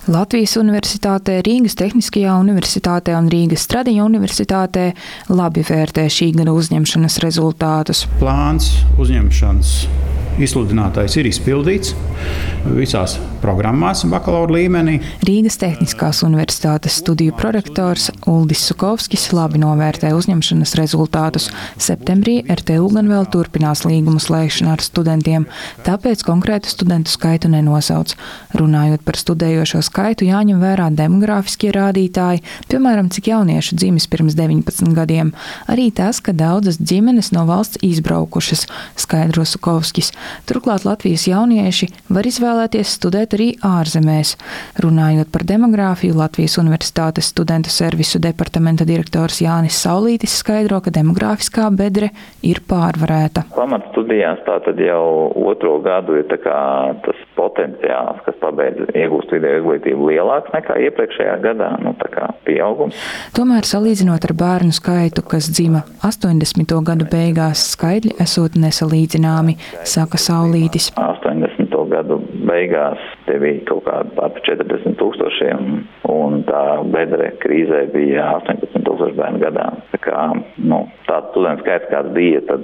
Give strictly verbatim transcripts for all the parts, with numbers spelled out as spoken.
Latvijas Universitātē, Rīgas Tehniskajā universitātē un Rīgas Stradiņa universitātē labi vērtē šī gada uzņemšanas rezultātus. Plāns uzņemšanas izsludinātais ir izpildīts visās programmās bakalaura līmenī. Rīgas Tehniskās universitātes studiju prorektors Uldis Sukovskis labi novērtē uzņemšanas rezultātus. Septembrī R T U gan vēl turpinās līgumu slēgšanu ar studentiem, tāpēc konkrētu studentu skaitu nenosauc. Runājot par studējošo skaitu, jāņem vērā demogrāfiskie rādītāji, piemēram, cik jauniešu dzimis pirms deviņpadsmit gadiem. Arī tas, ka daudzas ģimenes no valsts izbraukušas, skaidro Sukovskis. Turklāt Latvijas jaunieši var izvēlēties studēt arī ārzemēs. Runājot par demogrāfiju, Latvijas Universitātes studentu servisu departamenta direktors Jānis Saulītis skaidro, ka demogrāfiskā bedre ir pārvarēta. Pamatstudijās tātad jau otro gadu ir tā kā tas potenciāls, kas pabeidz iegūst vidēju izglītību lielāks nekā iepriekšējā gadā, nu tā kā pieaugums. Tomēr salīdzinot ar bērnu skaitu, kas dzima astoņdesmito gadu beigās, skaitļi esot nesalīdzināmi, saka Saulītis. astoņdesmito gadu beigās te bija kaut kādi pār četrdesmit tūkstošiem, un tā bedre krīzē bija astoņpadsmit tūkstoši bērnu gadā. Tā kā, nu, tāds studentu skaits, kāds bija, tad,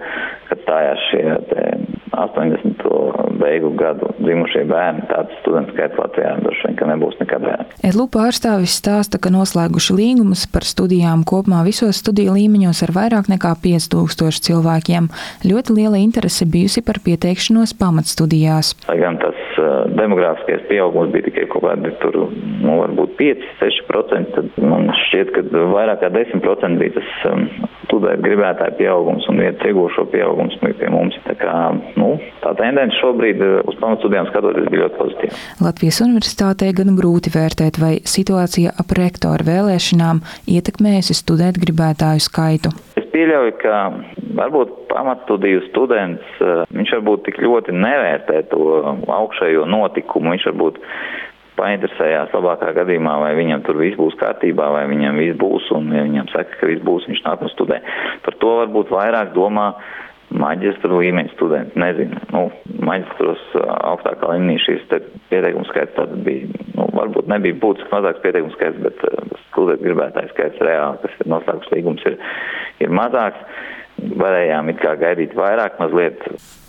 kad stājās šie te astoņdesmito beigu gadu dzimušie bērni, tāds studentu skaits Latvijā droši vien, ka nebūs nekad vērts. E L U pārstāvis stāsta, ka noslēguši līgumus par studijām kopumā visos studiju līmeņos ar vairāk nekā pieci tūkstoši cilvēkiem. Ļoti liela interese bijusi par pieteikšanos pamatstudijās. Lai gan tas uh, demogrāfiskais pieaugums bija tikai kaut kādi tur, nu, varbūt pieci līdz seši procenti, tad man šķiet, ka vairāk kā desmit procenti bija tas um, studēt gribētāju pieaugums un vietas iegūšo pieaugums pie mums. Tā kā, nu, tā tendence šobrīd uz pamatstudijām skatoties bija ļoti pozitīva. Latvijas Universitātē gan grūti vērtēt, vai situācija ap rektoru vēlēšanām ietekmējusi studēt gribētāju skaitu. Es pieļauju, ka varbūt pamatstudiju students, viņš varbūt tik ļoti nevērtē to augšējo notikumu, viņš varbūt painteresējās labākā gadījumā, vai viņam tur viss būs kārtībā, vai viņam viss būs, un ja viņam saka, ka viss būs, viņš nāk un studē. Par to varbūt vairāk domā maģistra līmeņa studenti. Nezinu, nu, maģistros augstākā līmenī šīs pieteikumu skaits tātad bija, nu, varbūt nebija būtiski mazāks pieteikumu skaits, bet studēt gribētājs skaits reāli, kas ir noslēgus līgums, ir, ir mazāks. Varējām it kā gaidīt vairāk, mazliet.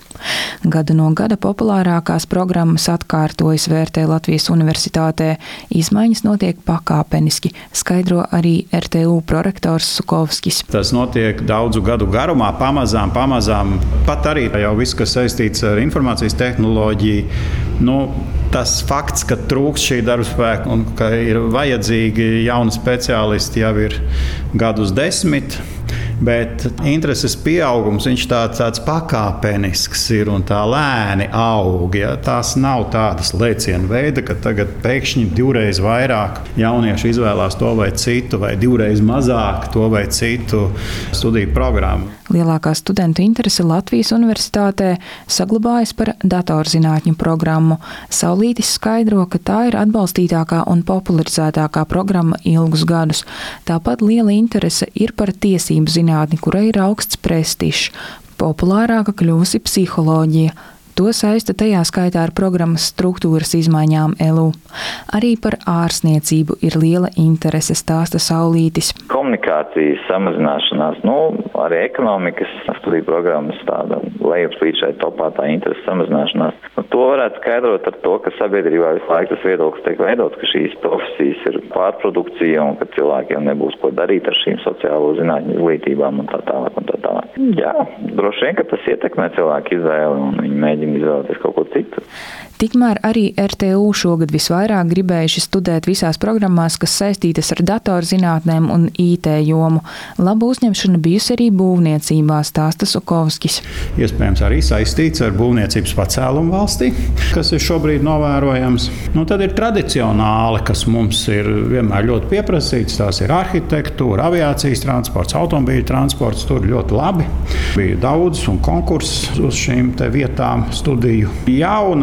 Gadu no gada populārākās programmas atkārtojas, vērtē Latvijas Universitātē. Izmaiņas notiek pakāpeniski, skaidro arī R T U prorektors Sukovskis. Tas notiek daudzu gadu garumā, pamazām, pamazām. Pat arī jau viss, kas saistīts ar informācijas tehnoloģiju, nu, tas fakts, ka trūks šī darbspēka un ka ir vajadzīgi jauni speciālisti, jau ir gadus desmit. Bet intereses pieaugums, viņš tā, tāds pakāpenisks ir un tā lēni aug. Ja? Tās nav tādas lēcienu veida, ka tagad pēkšņi divreiz vairāk jaunieši izvēlās to vai citu, vai divreiz mazāk to vai citu studiju programmu. Lielākā studentu interese Latvijas Universitātē saglabājas par datorzinātņu programmu. Saulītis skaidro, ka tā ir atbalstītākā un popularizētākā programma ilgus gadus. Tāpat liela interese ir par tiesību zinātni, kurai ir augsts prestižs. Populārāka kļuvusi psiholoģija. To saista tajā skaitā ar programmas struktūras izmaiņām L U. Arī par ārsniecību ir liela interese, stāsta Saulītis. Komunikācijas samazināšanās, nu, arī ekonomikas studiju programmas tāda lejupslīd šai topā tā interese samazināšanās. Nu, to varētu skaidrot ar to, ka sabiedrībā visu laiku tas viedoklis tiek veidots, ka šīs profesijas ir pārprodukcija un ka cilvēkiem nebūs ko darīt ar šīm sociālo zinātņu izglītībām un tā tālāk un tā tālāk. Jā, droši vien, ka tas ietekmē cilvēku izvēli un viņi mēģina izvēlēties kaut ko citu. Tikmēr arī R T U šogad visvairāk gribējuši studēt visās programmās, kas saistītas ar datorzinātnēm un I T jomu. Laba uzņemšana bijusi arī būvniecībā, stāsta Sukovskis. Iespējams arī saistīts ar būvniecības pacēlumu valstī, kas ir šobrīd novērojams. Nu, tad ir tradicionāli, kas mums ir vienmēr ļoti pieprasīts. Tās ir arhitektūra, aviācijas transports, automobīļu transports. Tur ļoti labi. Bija daudz un konkurss uz šīm te vietām studiju. Jauna, kas parādās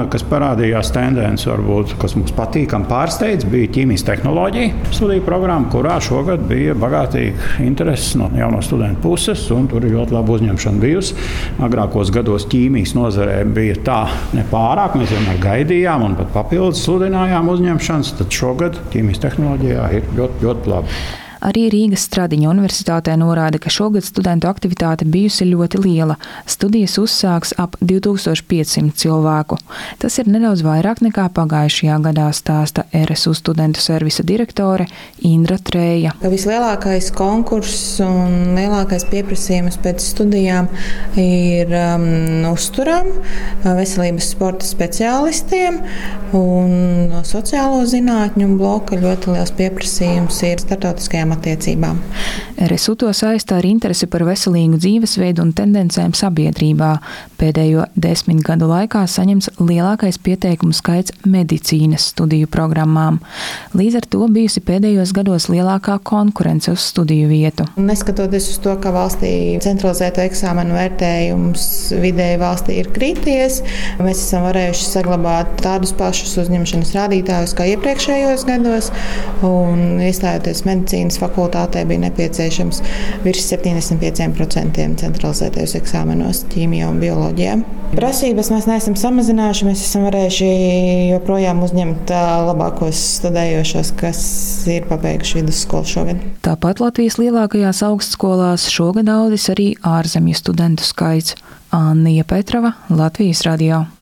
parādījās tendence, varbūt, kas mums patīkami pārsteidz, bija ķīmijas tehnoloģija studiju programma, kurā šogad bija bagātīga interese no jauno studentu puses, un tur ir ļoti laba uzņemšana bijusi. Agrākos gados ķīmijas nozarē bija tā nepārāk, mēs vienmēr gaidījām un pat papildus sludinājām uzņemšanas, tad šogad ķīmijas tehnoloģijā ir ļoti, ļoti labi. Arī Rīgas Stradiņa universitātē norāda, ka šogad studentu aktivitāte bijusi ļoti liela. Studijas uzsāks ap divi tūkstoši piecsimt cilvēku. Tas ir nedaudz vairāk nekā pagājušajā gadā, stāsta R S U studentu servisa direktore Indra Trēja. Vislielākais konkurss un lielākais pieprasījums pēc studijām ir um, uzturam, veselības sporta speciālistiem un sociālo zinātņu bloka. Ļoti liels pieprasījums ir starptautiskajām attiecībām. R S U to saista ar interesi par veselīgu dzīvesveidu un tendencēm sabiedrībā. Pēdējo desmit gadu laikā saņemts lielākais pieteikumu skaits medicīnas studiju programmām. Līdz ar to bijusi pēdējos gados lielākā konkurence uz studiju vietu. Neskatoties uz to, ka valstī centralizēto eksāmenu vērtējums vidēji valstī ir krities, mēs esam varējuši saglabāt tādus pašus uzņemšanas rādītājus kā iepriekšējos gados, un iestājoties medicīnas fakultātē bija nepieciešams virs septiņdesmit pieciem procentiem centralizētajos eksāmenos ķīmijā un bioloģijā. Prasības mēs neesam samazinājuši, mēs esam varējuši joprojām uzņemt labākos studējošos, kas ir pabeiguši vidusskolu šogad. Tāpat Latvijas lielākajās augstskolās šogad audzis arī ārzemju studentu skaits. Anna Petrova, Latvijas radio.